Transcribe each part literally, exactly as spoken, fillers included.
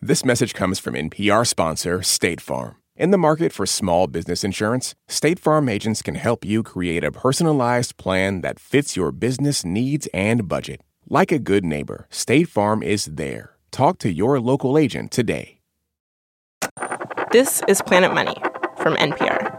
This message comes from N P R sponsor State Farm. In the market for small business insurance, State Farm agents can help you create a personalized plan that fits your business needs and budget. Like a good neighbor, State Farm is there. Talk to your local agent today. This is Planet Money from N P R.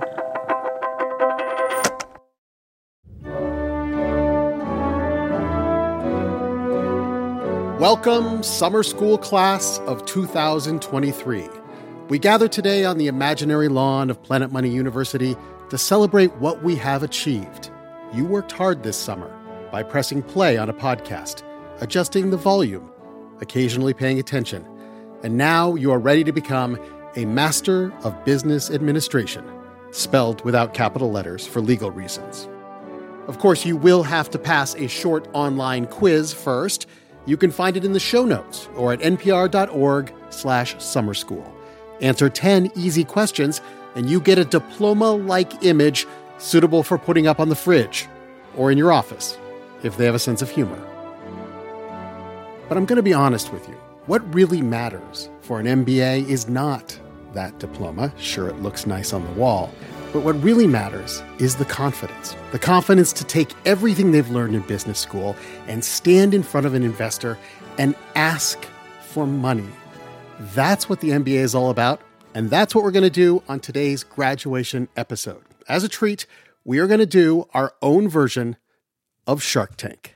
Welcome, summer school class of two thousand twenty-three. We gather today on the imaginary lawn of Planet Money University to celebrate what we have achieved. You worked hard this summer by pressing play on a podcast, adjusting the volume, occasionally paying attention, and now you are ready to become a Master of Business Administration, spelled without capital letters for legal reasons. Of course, you will have to pass a short online quiz first. You can find it in the show notes or at npr.org slash summer school. Answer ten easy questions, and you get a diploma-like image suitable for putting up on the fridge or in your office, if they have a sense of humor. But I'm going to be honest with you. What really matters for an M B A is not that diploma. Sure, it looks nice on the wall. But what really matters is the confidence. The confidence to take everything they've learned in business school and stand in front of an investor and ask for money. That's what the M B A is all about, and that's what we're going to do on today's graduation episode. As a treat, we are going to do our own version of Shark Tank.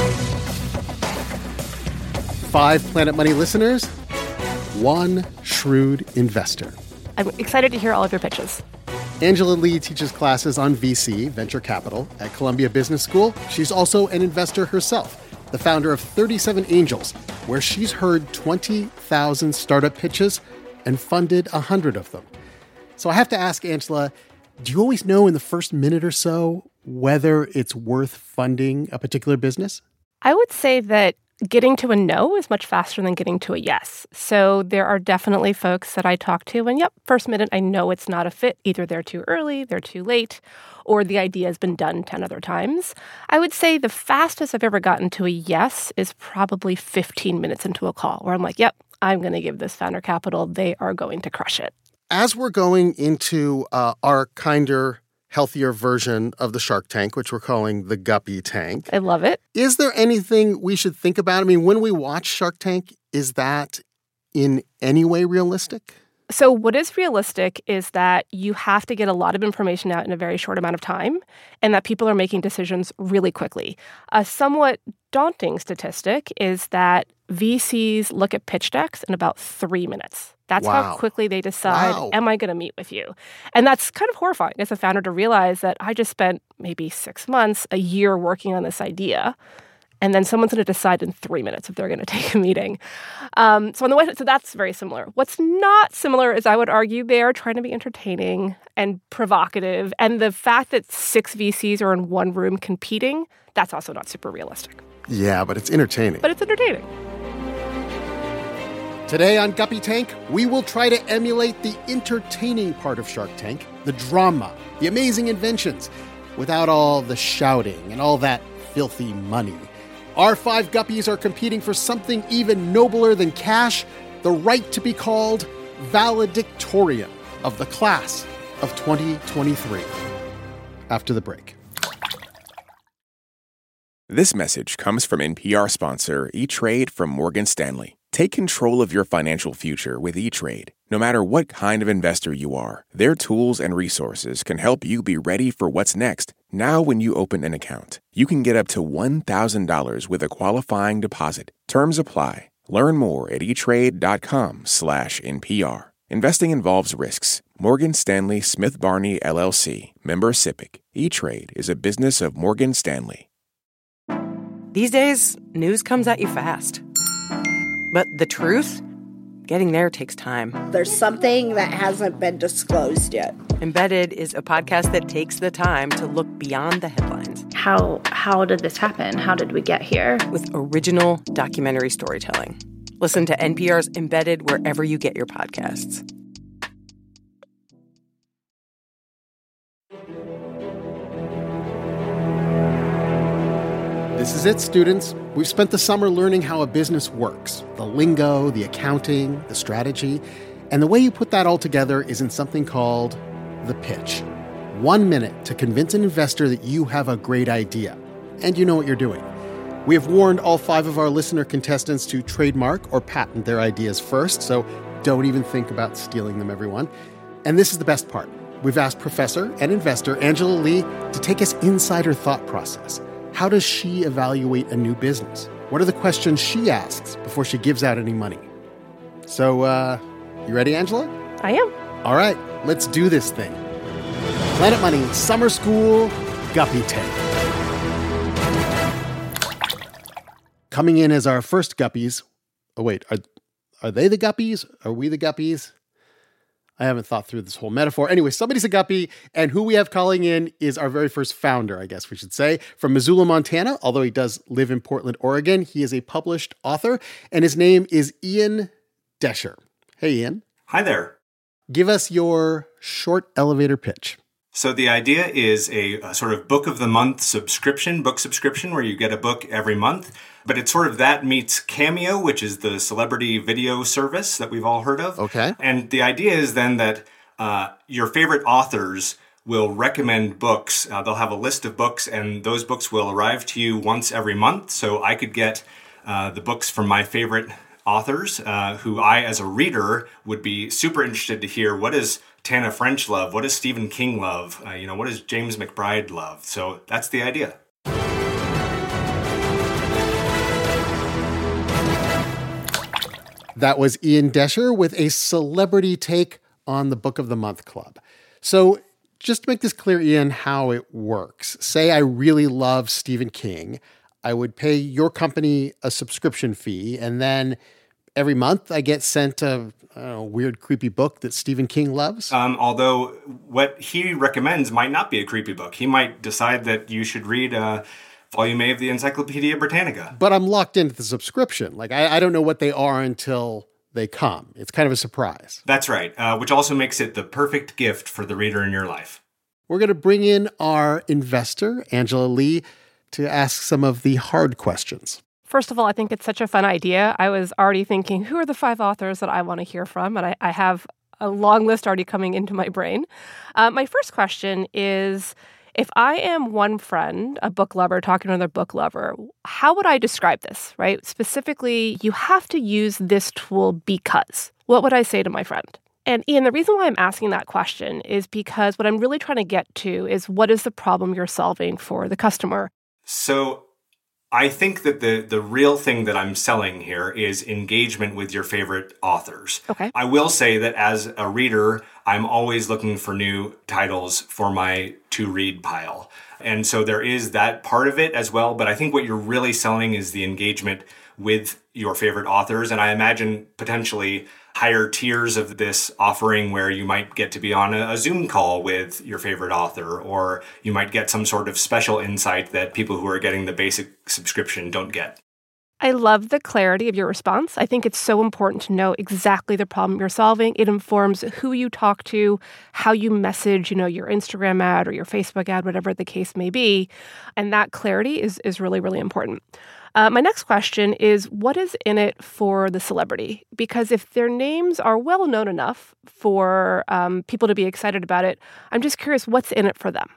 Five Planet Money listeners, one shrewd investor. I'm excited to hear all of your pitches. Angela Lee teaches classes on V C, venture capital, at Columbia Business School. She's also an investor herself, the founder of thirty-seven Angels, where she's heard twenty thousand startup pitches and funded one hundred of them. So I have to ask, Angela, do you always know in the first minute or so whether it's worth funding a particular business? I would say that getting to a no is much faster than getting to a yes. So there are definitely folks that I talk to, and yep, first minute, I know it's not a fit. Either they're too early, they're too late, or the idea has been done ten other times. I would say the fastest I've ever gotten to a yes is probably fifteen minutes into a call, where I'm like, yep, I'm going to give this founder capital. They are going to crush it. As we're going into uh, our kinder, healthier version of the Shark Tank, which we're calling the Guppy Tank. I love it. Is there anything we should think about? I mean, when we watch Shark Tank, is that in any way realistic? So what is realistic is that you have to get a lot of information out in a very short amount of time, and that people are making decisions really quickly. A somewhat daunting statistic is that V Cs look at pitch decks in about three minutes. That's wow. how quickly they decide, wow. am I going to meet with you? And that's kind of horrifying as a founder to realize that I just spent maybe six months, a year working on this idea, and then someone's going to decide in three minutes if they're going to take a meeting. Um, so on the way, so that's very similar. What's not similar is I would argue they are trying to be entertaining and provocative. And the fact that six V Cs are in one room competing, that's also not super realistic. Yeah, but it's entertaining. But it's entertaining. Today on Guppy Tank, we will try to emulate the entertaining part of Shark Tank, the drama, the amazing inventions, without all the shouting and all that filthy money. Our five Guppies are competing for something even nobler than cash, the right to be called valedictorian of the class of twenty twenty-three. After the break. This message comes from N P R sponsor E-Trade from Morgan Stanley. Take control of your financial future with E-Trade. No matter what kind of investor you are, their tools and resources can help you be ready for what's next. Now when you open an account, you can get up to one thousand dollars with a qualifying deposit. Terms apply. Learn more at etrade.com slash NPR. Investing involves risks. Morgan Stanley Smith Barney, L L C. Member SIPC. E-Trade is a business of Morgan Stanley. These days, news comes at you fast. But the truth? Getting there takes time. There's something that hasn't been disclosed yet. Embedded is a podcast that takes the time to look beyond the headlines. How how did this happen? How did we get here? With original documentary storytelling. Listen to N P R's Embedded wherever you get your podcasts. This is it, students. We've spent the summer learning how a business works, the lingo, the accounting, the strategy, and the way you put that all together is in something called the pitch. One minute to convince an investor that you have a great idea, and you know what you're doing. We have warned all five of our listener contestants to trademark or patent their ideas first, so don't even think about stealing them, everyone. And this is the best part. We've asked professor and investor Angela Lee to take us inside her thought process. How does she evaluate a new business? What are the questions she asks before she gives out any money? So, uh, you ready, Angela? I am. All right, let's do this thing. Planet Money Summer School Guppy Take. Coming in as our first guppies. Oh, wait, are, are they the guppies? Are we the guppies? I haven't thought through this whole metaphor. Anyway, somebody's a guppy, and who we have calling in is our very first founder, I guess we should say, from Missoula, Montana, although he does live in Portland, Oregon. He is a published author, and his name is Ian Desher. Hey, Ian. Hi there. Give us your short elevator pitch. So the idea is a, a sort of book of the month subscription, book subscription, where you get a book every month. But it's sort of that meets Cameo, which is the celebrity video service that we've all heard of. Okay. And the idea is then that uh, your favorite authors will recommend books. Uh, they'll have a list of books, and those books will arrive to you once every month. So I could get uh, the books from my favorite authors, uh, who I, as a reader, would be super interested to hear. What does Tana French love? What does Stephen King love? Uh, you know, what does James McBride love? So that's the idea. That was Ian Desher with a celebrity take on the Book of the Month Club. So just to make this clear, Ian, how it works. Say I really love Stephen King. I would pay your company a subscription fee, and then every month I get sent a, I don't know, weird, creepy book that Stephen King loves. Um, although what he recommends might not be a creepy book. He might decide that you should read uh, Volume A of the Encyclopedia Britannica. But I'm locked into the subscription. Like, I, I don't know what they are until they come. It's kind of a surprise. That's right, uh, which also makes it the perfect gift for the reader in your life. We're going to bring in our investor, Angela Lee, to ask some of the hard questions. First of all, I think it's such a fun idea. I was already thinking, who are the five authors that I want to hear from? And I, I have a long list already coming into my brain. Uh, my first question is, if I am one friend, a book lover, talking to another book lover, how would I describe this, right? Specifically, you have to use this tool because. What would I say to my friend? And Ian, the reason why I'm asking that question is because what I'm really trying to get to is what is the problem you're solving for the customer? So I think that the, the real thing that I'm selling here is engagement with your favorite authors. Okay. I will say that as a reader, I'm always looking for new titles for my to-read pile. And so there is that part of it as well. But I think what you're really selling is the engagement with your favorite authors. And I imagine potentially higher tiers of this offering where you might get to be on a, a Zoom call with your favorite author, or you might get some sort of special insight that people who are getting the basic subscription don't get. I love the clarity of your response. I think it's so important to know exactly the problem you're solving. It informs who you talk to, how you message, you know, your Instagram ad or your Facebook ad, whatever the case may be. And that clarity is, is really, really important. Uh, my next question is, what is in it for the celebrity? Because if their names are well known enough for um, people to be excited about it, I'm just curious, what's in it for them?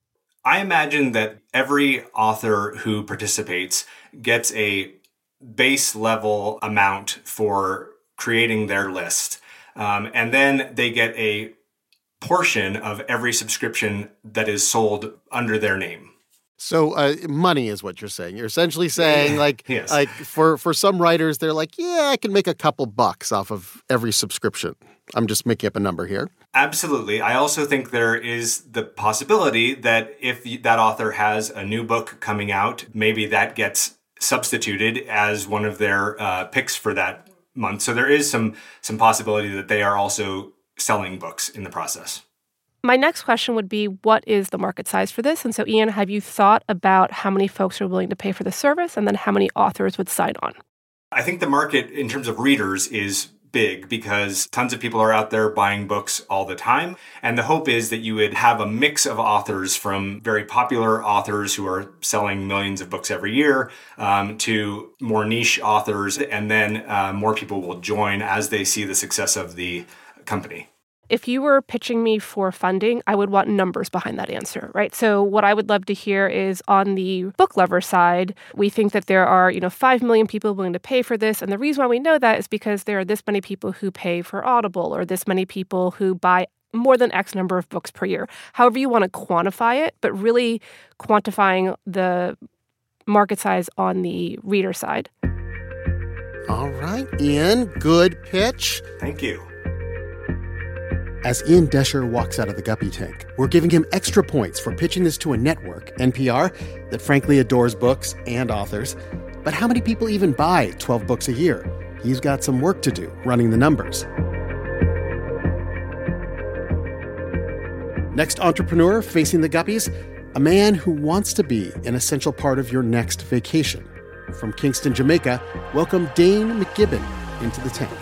I imagine that every author who participates gets a base level amount for creating their list. Um, and then they get a portion of every subscription that is sold under their name. So uh, money is what you're saying. You're essentially saying, like, yes. like for, for some writers, they're like, yeah, I can make a couple bucks off of every subscription. I'm just making up a number here. Absolutely. I also think there is the possibility that if that author has a new book coming out, maybe that gets substituted as one of their uh, picks for that month. So there is some some possibility that they are also selling books in the process. My next question would be, what is the market size for this? And so, Ian, have you thought about how many folks are willing to pay for the service and then how many authors would sign on? I think the market in terms of readers is big because tons of people are out there buying books all the time. And the hope is that you would have a mix of authors, from very popular authors who are selling millions of books every year um, to more niche authors. And then uh, more people will join as they see the success of the company. If you were pitching me for funding, I would want numbers behind that answer, right? So what I would love to hear is on the book lover side, we think that there are, you know, five million people willing to pay for this. And the reason why we know that is because there are this many people who pay for Audible or this many people who buy more than X number of books per year. However you want to quantify it, but really quantifying the market size on the reader side. All right, Ian, good pitch. Thank you. As Ian Desher walks out of the guppy tank, we're giving him extra points for pitching this to a network, N P R, that frankly adores books and authors. But how many people even buy twelve books a year? He's got some work to do running the numbers. Next entrepreneur facing the guppies, a man who wants to be an essential part of your next vacation. From Kingston, Jamaica, welcome Dane McGibbon into the tank.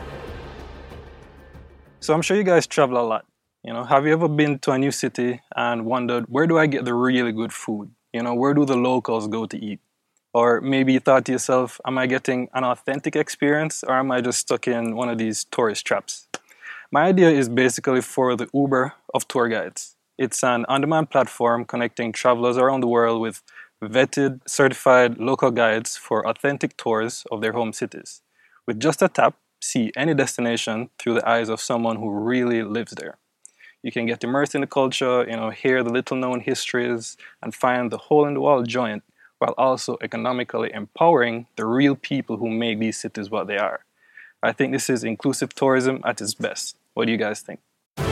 So I'm sure you guys travel a lot. You know, have you ever been to a new city and wondered, where do I get the really good food? You know, where do the locals go to eat? Or maybe you thought to yourself, am I getting an authentic experience or am I just stuck in one of these tourist traps? My idea is basically for the Uber of tour guides. It's an on-demand platform connecting travelers around the world with vetted, certified local guides for authentic tours of their home cities. With just a tap, see any destination through the eyes of someone who really lives there. You can get immersed in the culture, you know, hear the little-known histories, and find the hole-in-the-wall joint, while also economically empowering the real people who make these cities what they are. I think this is inclusive tourism at its best. What do you guys think?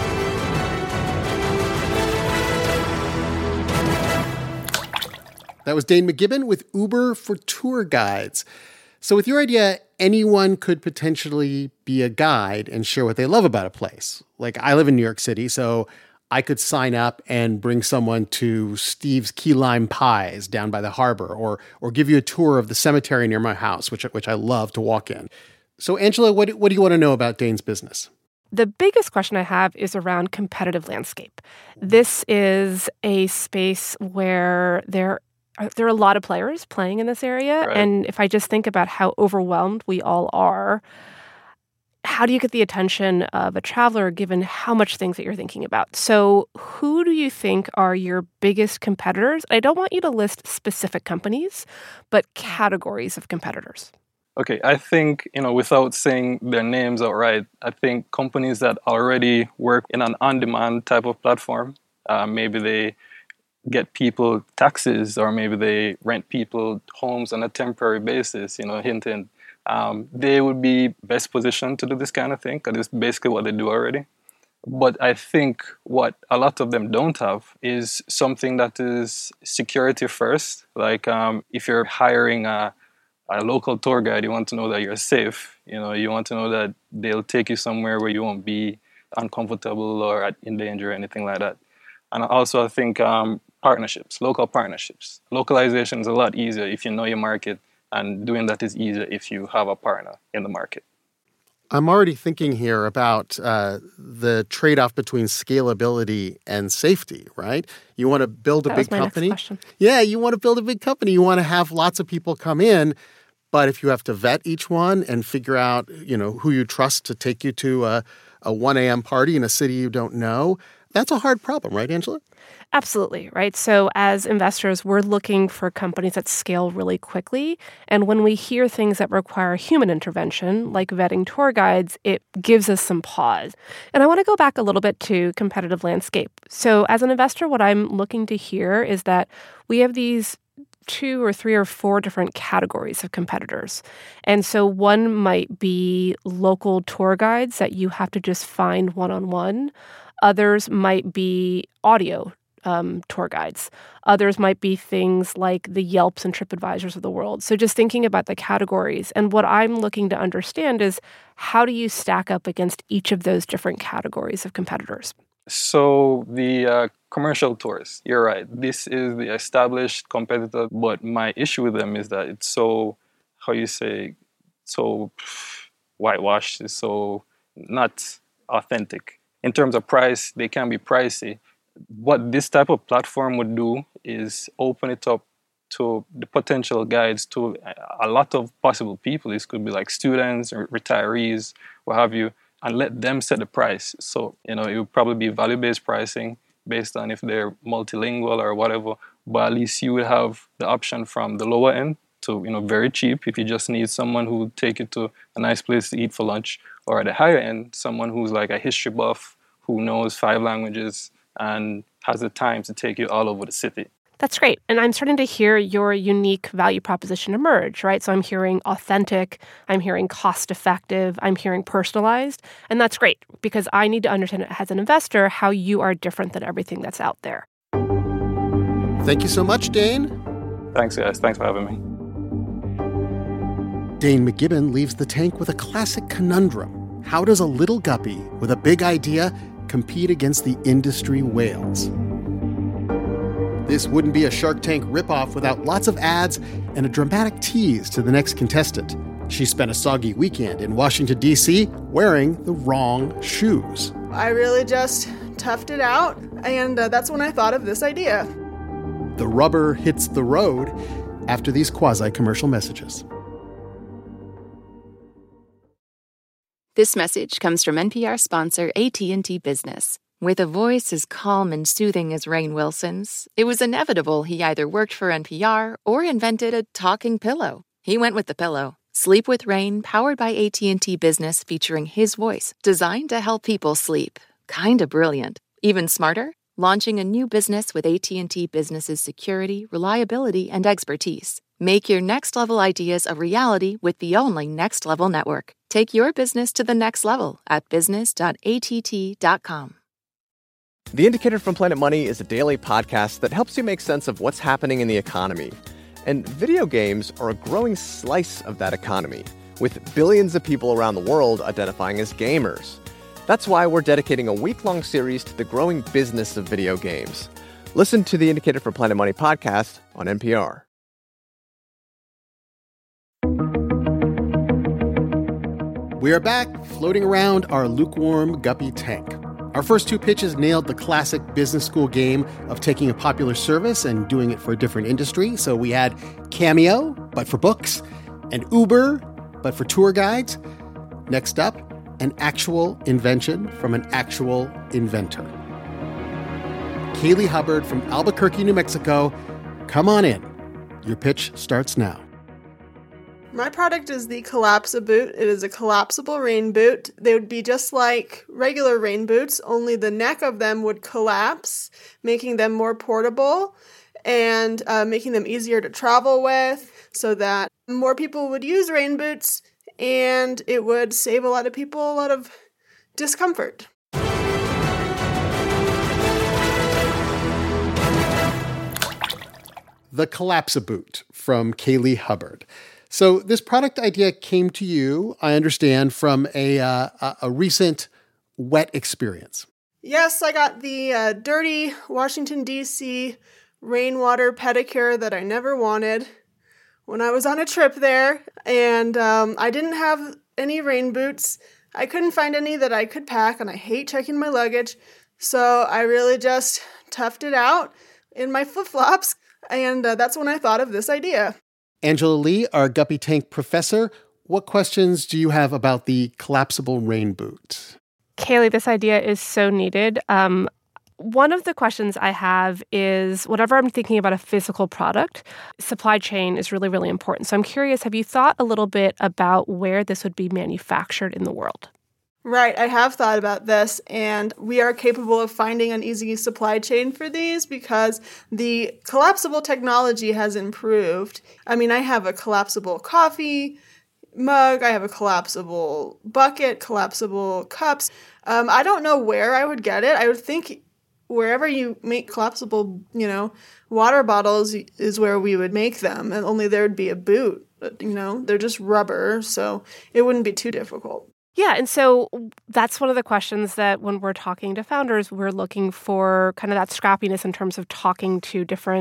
That was Dane McGibbon with Uber for tour guides. So with your idea, anyone could potentially be a guide and share what they love about a place. Like, I live in New York City, so I could sign up and bring someone to Steve's Key Lime Pies down by the harbor, or or give you a tour of the cemetery near my house, which which I love to walk in. So, Angela, what what do you want to know about Dane's business? The biggest question I have is around competitive landscape. This is a space where there There are a lot of players playing in this area. Right. And if I just think about how overwhelmed we all are, how do you get the attention of a traveler given how much things that you're thinking about? So who do you think are your biggest competitors? I don't want you to list specific companies, but categories of competitors. Okay, I think, you know, without saying their names outright, I think companies that already work in an on-demand type of platform, uh, maybe they get people taxis, or maybe they rent people homes on a temporary basis, you know, hint, hint. Um, they would be best positioned to do this kind of thing because it's basically what they do already. But I think what a lot of them don't have is something that is security first. Like um, if you're hiring a, a local tour guide, you want to know that you're safe. You know, you want to know that they'll take you somewhere where you won't be uncomfortable or at, in danger or anything like that. And also I think um, partnerships, local partnerships. Localization is a lot easier if you know your market, and doing that is easier if you have a partner in the market. I'm already thinking here about uh, the trade-off between scalability and safety, right? You want to build a that big was my company. Next question. Yeah, you want to build a big company. You want to have lots of people come in, but if you have to vet each one and figure out, you know, who you trust to take you to a, a one a.m. party in a city you don't know, that's a hard problem, right, Angela? Absolutely, right? So as investors, we're looking for companies that scale really quickly. And when we hear things that require human intervention, like vetting tour guides, it gives us some pause. And I want to go back a little bit to competitive landscape. So as an investor, what I'm looking to hear is that we have these two or three or four different categories of competitors. And so one might be local tour guides that you have to just find one-on-one. Others might be audio um, tour guides. Others might be things like the Yelps and TripAdvisors of the world. So just thinking about the categories. And what I'm looking to understand is, how do you stack up against each of those different categories of competitors? So the uh, commercial tours, you're right. This is the established competitor. But my issue with them is that it's so, how you say, so whitewashed, is so not authentic. In terms of price, they can be pricey. What this type of platform would do is open it up to the potential guides to a lot of possible people. This could be like students or retirees, what have you, and let them set the price. So, you know, it would probably be value-based pricing based on if they're multilingual or whatever, but at least you would have the option from the lower end to, you know, very cheap if you just need someone who would take you to a nice place to eat for lunch, or at the higher end, someone who's like a history buff, who knows five languages and has the time to take you all over the city. That's great. And I'm starting to hear your unique value proposition emerge, right? So I'm hearing authentic, I'm hearing cost-effective, I'm hearing personalized. And that's great because I need to understand as an investor how you are different than everything that's out there. Thank you so much, Dane. Thanks, guys. Thanks for having me. Dane McGibbon leaves the tank with a classic conundrum. How does a little guppy with a big idea compete against the industry whales? This wouldn't be a Shark Tank ripoff without lots of ads and a dramatic tease to the next contestant. She spent a soggy weekend in Washington, D C wearing the wrong shoes. I really just toughed it out, and uh, that's when I thought of this idea. The rubber hits the road after these quasi-commercial messages. This message comes from N P R sponsor A T and T Business. With a voice as calm and soothing as Rainn Wilson's, it was inevitable he either worked for N P R or invented a talking pillow. He went with the pillow. Sleep with Rainn, powered by A T and T Business, featuring his voice, designed to help people sleep. Kinda brilliant. Even smarter? Launching a new business with A T and T Business's security, reliability, and expertise. Make your next level ideas a reality with the only Next Level network. Take your business to the next level at business dot A T T dot com. The Indicator from Planet Money is a daily podcast that helps you make sense of what's happening in the economy. And video games are a growing slice of that economy, with billions of people around the world identifying as gamers. That's why we're dedicating a week-long series to the growing business of video games. Listen to the Indicator from Planet Money podcast on N P R. We are back, floating around our lukewarm guppy tank. Our first two pitches nailed the classic business school game of taking a popular service and doing it for a different industry. So we had Cameo, but for books, and Uber, but for tour guides. Next up, an actual invention from an actual inventor. Kaylee Hubbard from Albuquerque, New Mexico. Come on in. Your pitch starts now. My product is the Collapsi-Boot. It is a collapsible rain boot. They would be just like regular rain boots, only the neck of them would collapse, making them more portable and uh, making them easier to travel with so that more people would use rain boots and it would save a lot of people a lot of discomfort. The Collapsi-Boot from Kaylee Hubbard. So this product idea came to you, I understand, from a uh, a recent wet experience. Yes, I got the uh, dirty Washington, D C rainwater pedicure that I never wanted when I was on a trip there. And um, I didn't have any rain boots. I couldn't find any that I could pack, and I hate checking my luggage. So I really just toughed it out in my flip-flops, and uh, that's when I thought of this idea. Angela Lee, our Guppy Tank professor, what questions do you have about the collapsible rain boot? Kaylee, this idea is so needed. Um, one of the questions I have is, whenever I'm thinking about a physical product, supply chain is really, really important. So I'm curious, have you thought a little bit about where this would be manufactured in the world? Right, I have thought about this, and we are capable of finding an easy supply chain for these because the collapsible technology has improved. I mean, I have a collapsible coffee mug, I have a collapsible bucket, collapsible cups. Um, I don't know where I would get it. I would think wherever you make collapsible, you know, water bottles is where we would make them, and only there would be a boot. But, you know, they're just rubber, so it wouldn't be too difficult. Yeah, and so that's one of the questions that when we're talking to founders, we're looking for kind of that scrappiness in terms of talking to different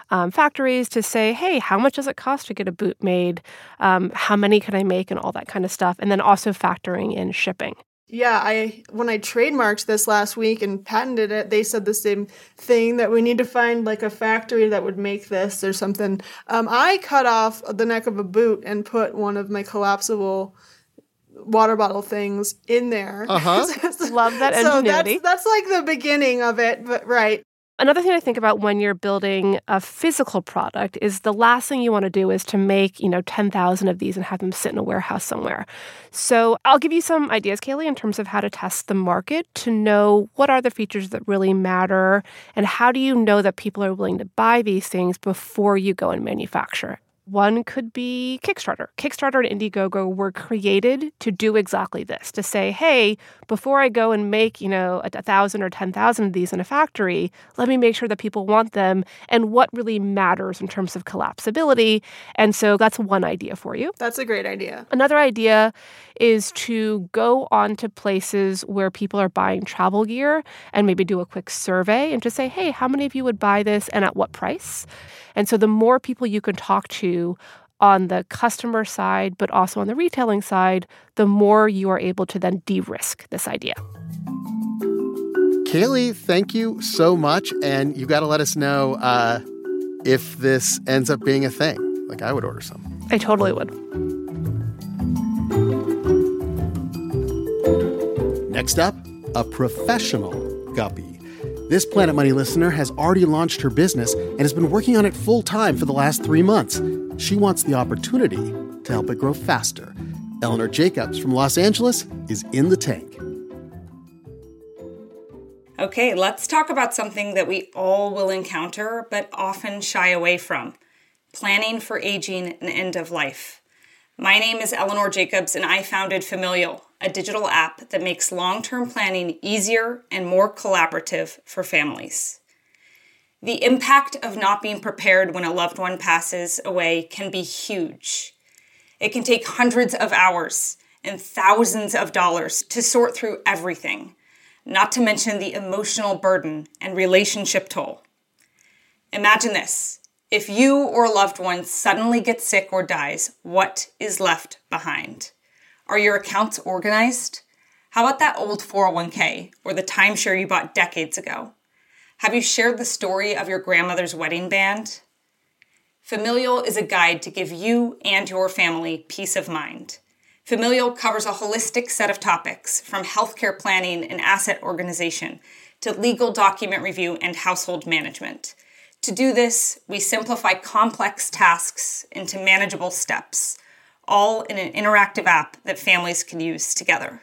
um, factories to say, hey, how much does it cost to get a boot made? Um, how many can I make and all that kind of stuff. And then also factoring in shipping. Yeah, I when I trademarked this last week and patented it, they said the same thing, that we need to find like a factory that would make this or something. Um, I cut off the neck of a boot and put one of my collapsible water bottle things in there. Uh-huh. Love that ingenuity. So that's, that's like the beginning of it, but right. Another thing I think about when you're building a physical product is the last thing you want to do is to make, you know, ten thousand of these and have them sit in a warehouse somewhere. So I'll give you some ideas, Kaylee, in terms of how to test the market to know what are the features that really matter and how do you know that people are willing to buy these things before you go and manufacture. One could be Kickstarter. Kickstarter and Indiegogo were created to do exactly this, to say, hey, before I go and make, you know, a thousand or ten thousand of these in a factory, let me make sure that people want them and what really matters in terms of collapsibility. And so that's one idea for you. That's a great idea. Another idea is to go on to places where people are buying travel gear and maybe do a quick survey and just say, hey, how many of you would buy this and at what price? And so the more people you can talk to on the customer side, but also on the retailing side, the more you are able to then de-risk this idea. Kaylee, thank you so much. And you got to let us know uh, if this ends up being a thing. Like, I would order some. I totally would. Next up, a professional guppy. This Planet Money listener has already launched her business and has been working on it full time for the last three months. She wants the opportunity to help it grow faster. Eleanor Jacobs from Los Angeles is in the tank. Okay, let's talk about something that we all will encounter but often shy away from: planning for aging and end of life. My name is Eleanor Jacobs, and I founded Familial, a digital app that makes long-term planning easier and more collaborative for families. The impact of not being prepared when a loved one passes away can be huge. It can take hundreds of hours and thousands of dollars to sort through everything, not to mention the emotional burden and relationship toll. Imagine this. If you or a loved one suddenly gets sick or dies, what is left behind? Are your accounts organized? How about that old four oh one k or the timeshare you bought decades ago? Have you shared the story of your grandmother's wedding band? Familial is a guide to give you and your family peace of mind. Familial covers a holistic set of topics, from healthcare planning and asset organization to legal document review and household management. To do this, we simplify complex tasks into manageable steps, all in an interactive app that families can use together.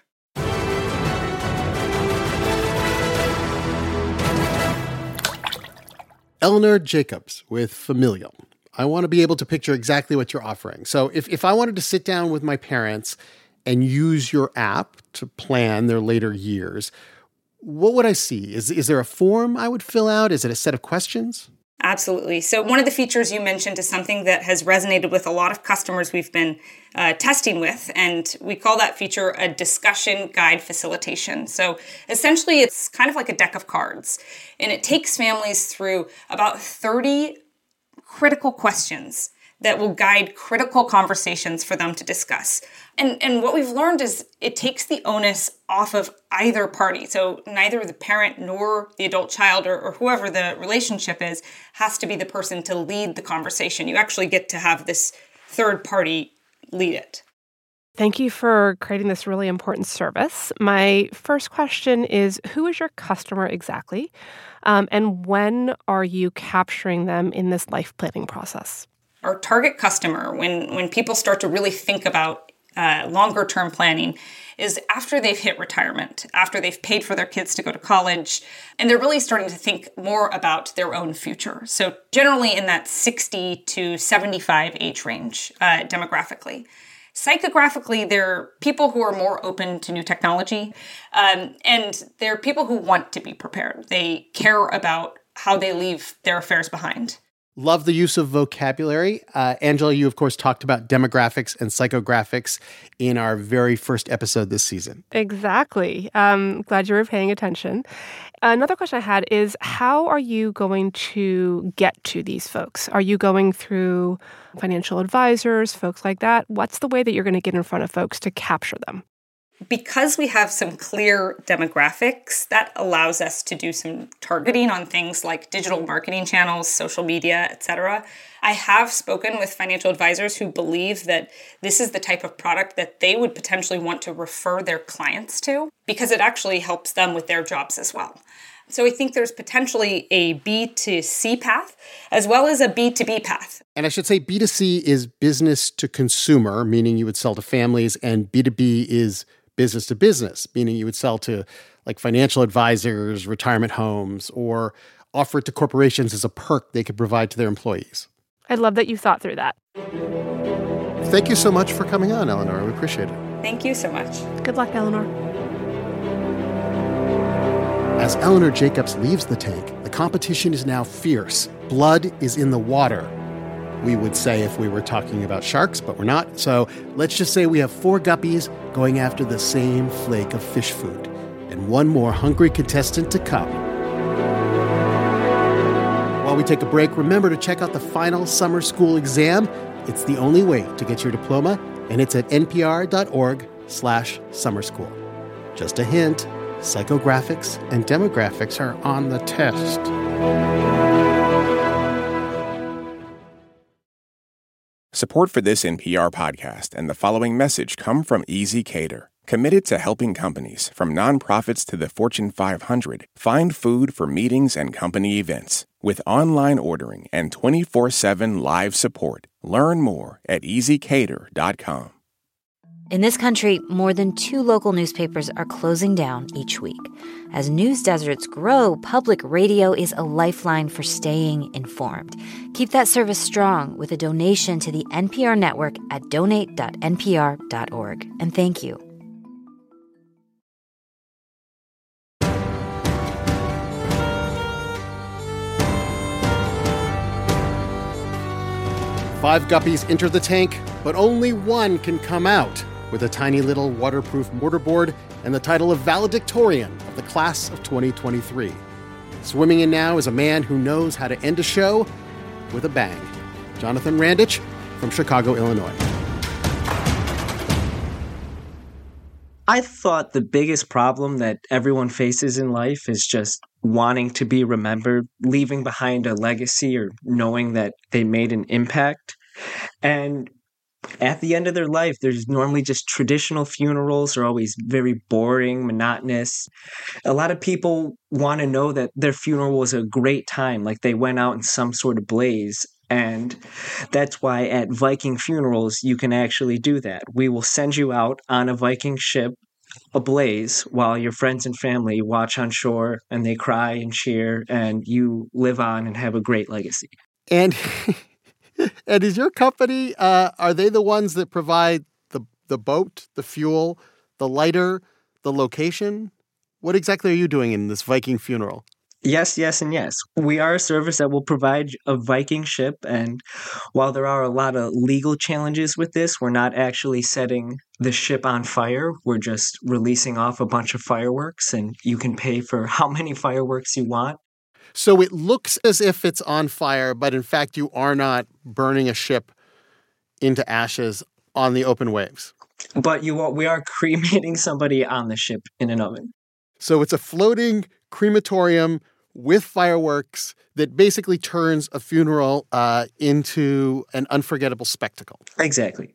Eleanor Jacobs with Familial. I want to be able to picture exactly what you're offering. So if, if I wanted to sit down with my parents and use your app to plan their later years, what would I see? Is, is there a form I would fill out? Is it a set of questions? Absolutely. So one of the features you mentioned is something that has resonated with a lot of customers we've been uh, testing with, and we call that feature a discussion guide facilitation. So essentially, it's kind of like a deck of cards, and it takes families through about thirty critical questions that will guide critical conversations for them to discuss. And, and what we've learned is it takes the onus off of either party. So neither the parent nor the adult child or, or whoever the relationship is has to be the person to lead the conversation. You actually get to have this third party lead it. Thank you for creating this really important service. My first question is, who is your customer exactly? Um, and when are you capturing them in this life planning process? Our target customer, when, when people start to really think about uh, longer term planning, is after they've hit retirement, after they've paid for their kids to go to college, and they're really starting to think more about their own future. So generally in that sixty to seventy-five age range uh, demographically. Psychographically, they're people who are more open to new technology, um, and they're people who want to be prepared. They care about how they leave their affairs behind. Love the use of vocabulary. Uh, Angela, you, of course, talked about demographics and psychographics in our very first episode this season. Exactly. Um, glad you were paying attention. Another question I had is, how are you going to get to these folks? Are you going through financial advisors, folks like that? What's the way that you're going to get in front of folks to capture them? Because we have some clear demographics, that allows us to do some targeting on things like digital marketing channels, social media, et cetera. I have spoken with financial advisors who believe that this is the type of product that they would potentially want to refer their clients to because it actually helps them with their jobs as well. So I think there's potentially a B to C path as well as a B to B path. And I should say B to C is business to consumer, meaning you would sell to families, and B to B is business to business, meaning you would sell to like financial advisors, retirement homes, or offer it to corporations as a perk they could provide to their employees. I love that you thought through that. Thank you so much for coming on, Eleanor. We appreciate it. Thank you so much. Good luck, Eleanor. As Eleanor Jacobs leaves the tank, the competition is now fierce. Blood is in the water, we would say if we were talking about sharks, but we're not. So let's just say we have four guppies going after the same flake of fish food, and one more hungry contestant to come. While we take a break, remember to check out the final summer school exam. It's the only way to get your diploma, and it's at npr.org slash summer school. Just a hint, psychographics and demographics are on the test. Support for this N P R podcast and the following message come from ezCater, committed to helping companies, from nonprofits to the Fortune five hundred, find food for meetings and company events. With online ordering and twenty-four seven live support, learn more at easy cater dot com. In this country, more than two local newspapers are closing down each week. As news deserts grow, public radio is a lifeline for staying informed. Keep that service strong with a donation to the N P R network at donate dot n p r dot org. And thank you. Five guppies enter the tank, but only one can come out, with a tiny little waterproof mortarboard and the title of valedictorian of the class of twenty twenty-three. Swimming in now is a man who knows how to end a show with a bang. Jonathan Randich from Chicago, Illinois. I thought the biggest problem that everyone faces in life is just wanting to be remembered, leaving behind a legacy, or knowing that they made an impact. And at the end of their life, there's normally just traditional funerals are always very boring, monotonous. A lot of people want to know that their funeral was a great time, like they went out in some sort of blaze. And that's why at Viking funerals, you can actually do that. We will send you out on a Viking ship ablaze while your friends and family watch on shore and they cry and cheer, and you live on and have a great legacy. And and is your company, uh, are they the ones that provide the, the boat, the fuel, the lighter, the location? What exactly are you doing in this Viking funeral? Yes, yes, and yes. We are a service that will provide a Viking ship, and while there are a lot of legal challenges with this, we're not actually setting the ship on fire. We're just releasing off a bunch of fireworks, and you can pay for how many fireworks you want. So it looks as if it's on fire, but in fact you are not burning a ship into ashes on the open waves. But you are, we are cremating somebody on the ship in an oven. So it's a floating crematorium with fireworks that basically turns a funeral uh, into an unforgettable spectacle. Exactly.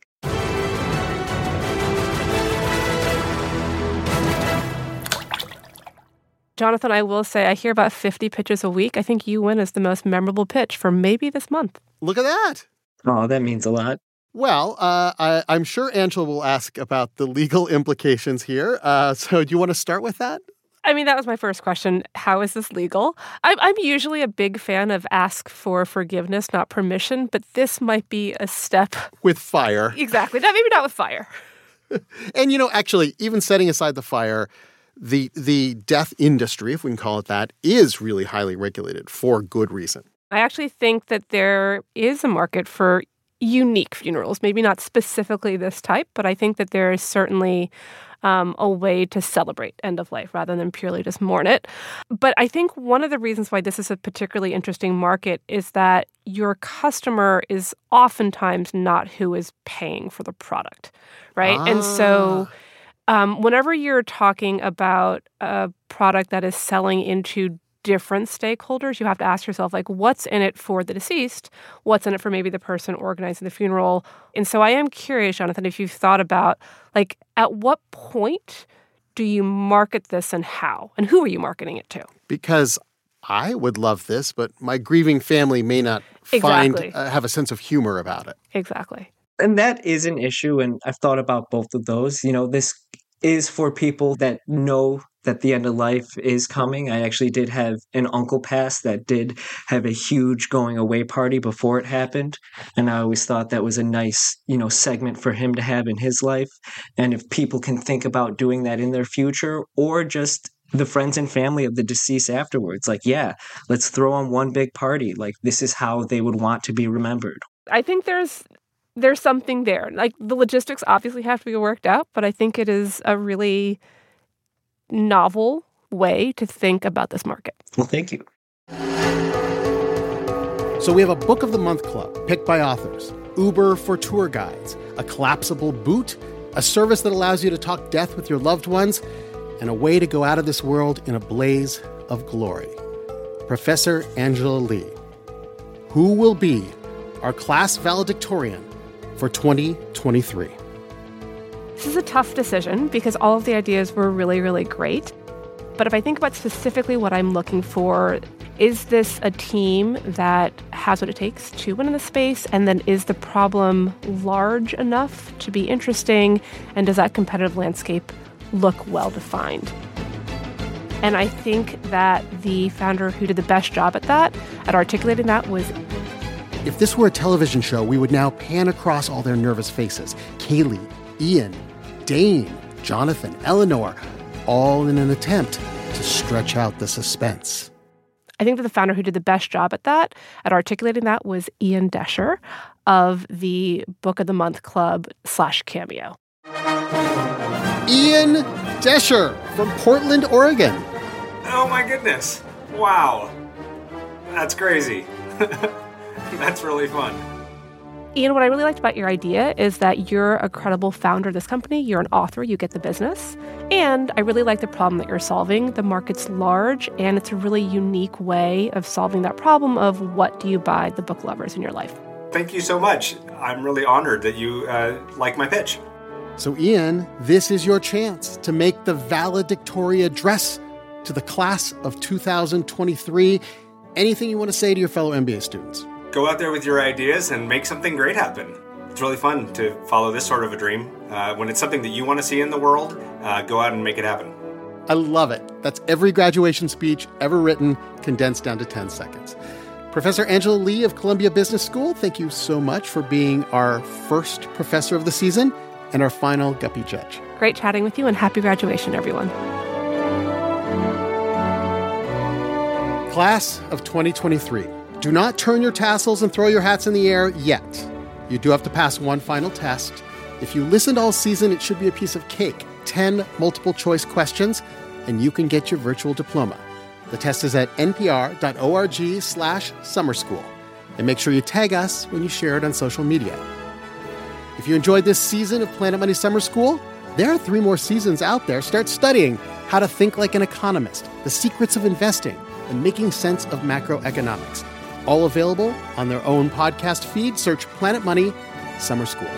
Jonathan, I will say I hear about fifty pitches a week. I think you win as the most memorable pitch for maybe this month. Look at that. Oh, that means a lot. Well, uh, I, I'm sure Angela will ask about the legal implications here. Uh, so do you want to start with that? I mean, that was my first question. How is this legal? I'm, I'm usually a big fan of ask for forgiveness, not permission, but this might be a step. With fire. Exactly. That, maybe not with fire. And, you know, actually, even setting aside the fire, the the death industry, if we can call it that, is really highly regulated for good reason. I actually think that there is a market for unique funerals, maybe not specifically this type, but I think that there is certainly um, a way to celebrate end of life rather than purely just mourn it. But I think one of the reasons why this is a particularly interesting market is that your customer is oftentimes not who is paying for the product, right? Ah. And so um, whenever you're talking about a product that is selling into different stakeholders, you have to ask yourself, like, what's in it for the deceased? What's in it for maybe the person organizing the funeral? And so I am curious, Jonathan, if you've thought about, like, at what point do you market this and how? And who are you marketing it to? Because I would love this, but my grieving family may not Exactly. find uh, have a sense of humor about it. Exactly. And that is an issue, and I've thought about both of those. You know, this is for people that know that the end of life is coming. I actually did have an uncle pass that did have a huge going away party before it happened. And I always thought that was a nice, you know, segment for him to have in his life. And if people can think about doing that in their future, or just the friends and family of the deceased afterwards, like, yeah, let's throw on one big party. Like, this is how they would want to be remembered. I think there's there's something there. Like, the logistics obviously have to be worked out, but I think it is a really novel way to think about this market. Well, thank you. So we have a Book of the Month Club picked by authors, Uber for tour guides, a collapsible boot, a service that allows you to talk death with your loved ones, and a way to go out of this world in a blaze of glory. Professor Angela Lee, who will be our class valedictorian for twenty twenty-three? This is a tough decision because all of the ideas were really, really great. But if I think about specifically what I'm looking for, is this a team that has what it takes to win in the space? And then is the problem large enough to be interesting? And does that competitive landscape look well-defined? And I think that the founder who did the best job at that, at articulating that, was... If this were a television show, we would now pan across all their nervous faces. Kaylee, Ian, Dane, Jonathan, Eleanor, all in an attempt to stretch out the suspense. I think that the founder who did the best job at that, at articulating that, was Ian Desher of the Book of the Month Club slash Cameo. Ian Desher from Portland, Oregon. Oh my goodness. Wow. That's crazy. That's really fun. Ian, what I really liked about your idea is that you're a credible founder of this company. You're an author. You get the business. And I really like the problem that you're solving. The market's large, and it's a really unique way of solving that problem of what do you buy the book lovers in your life. Thank you so much. I'm really honored that you uh, like my pitch. So, Ian, this is your chance to make the valedictory address to the class of two thousand twenty-three. Anything you want to say to your fellow M B A students? Go out there with your ideas and make something great happen. It's really fun to follow this sort of a dream. Uh, when it's something that you want to see in the world, uh, go out and make it happen. I love it. That's every graduation speech ever written, condensed down to ten seconds. Professor Angela Lee of Columbia Business School, thank you so much for being our first professor of the season and our final Guppy Judge. Great chatting with you, and happy graduation, everyone. Class of twenty twenty-three. Do not turn your tassels and throw your hats in the air yet. You do have to pass one final test. If you listened all season, it should be a piece of cake. ten multiple-choice questions, and you can get your virtual diploma. The test is at npr.org slash summer school. And make sure you tag us when you share it on social media. If you enjoyed this season of Planet Money Summer School, there are three more seasons out there. Start studying how to think like an economist, the secrets of investing, and making sense of macroeconomics. All available on their own podcast feed. Search Planet Money Summer School.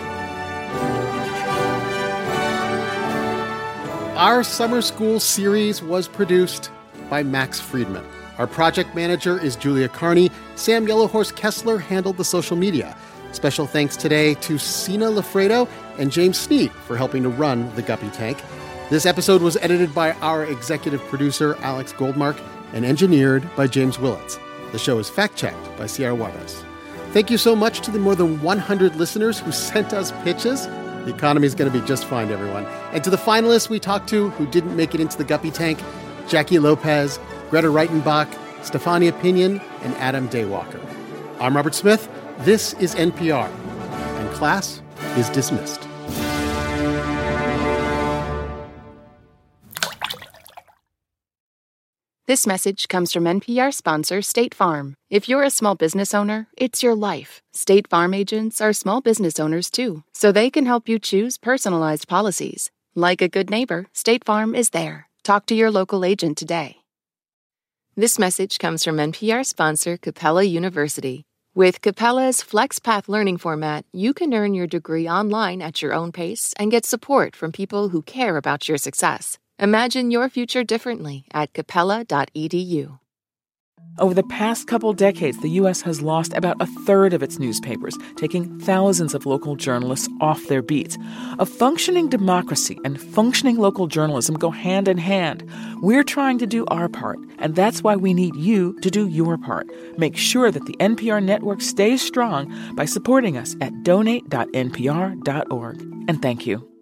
Our Summer School series was produced by Max Friedman. Our project manager is Julia Carney. Sam Yellowhorse Kessler handled the social media. Special thanks today to Sina Lafredo and James Sneed for helping to run the Guppy Tank. This episode was edited by our executive producer, Alex Goldmark, and engineered by James Willits. The show is fact-checked by Sierra Juarez. Thank you so much to the more than one hundred listeners who sent us pitches. The economy is going to be just fine, everyone. And to the finalists we talked to who didn't make it into the Guppy Tank, Jackie Lopez, Greta Reitenbach, Stefania Pinion, and Adam Daywalker. I'm Robert Smith. This is N P R. And class is dismissed. This message comes from N P R sponsor State Farm. If you're a small business owner, it's your life. State Farm agents are small business owners too, so they can help you choose personalized policies. Like a good neighbor, State Farm is there. Talk to your local agent today. This message comes from N P R sponsor Capella University. With Capella's FlexPath learning format, you can earn your degree online at your own pace and get support from people who care about your success. Imagine your future differently at capella dot e d u. Over the past couple decades, the U S has lost about a third of its newspapers, taking thousands of local journalists off their beats. A functioning democracy and functioning local journalism go hand in hand. We're trying to do our part, and that's why we need you to do your part. Make sure that the N P R network stays strong by supporting us at donate dot n p r dot org. And thank you.